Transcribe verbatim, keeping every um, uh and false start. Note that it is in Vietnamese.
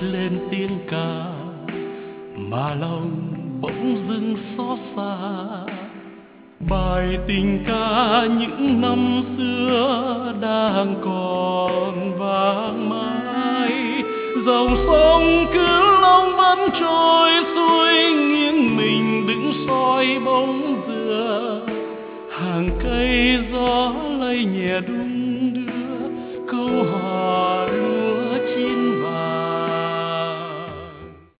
lên tiếng ca mà lòng bỗng dưng xót xa. Bài tình ca những năm xưa đang còn vang mãi, dòng sông cứ long vẫn trôi xuôi, nghiêng mình đứng soi bóng dừa. Hàng cây gió lay nhẹ đung đưa câu hò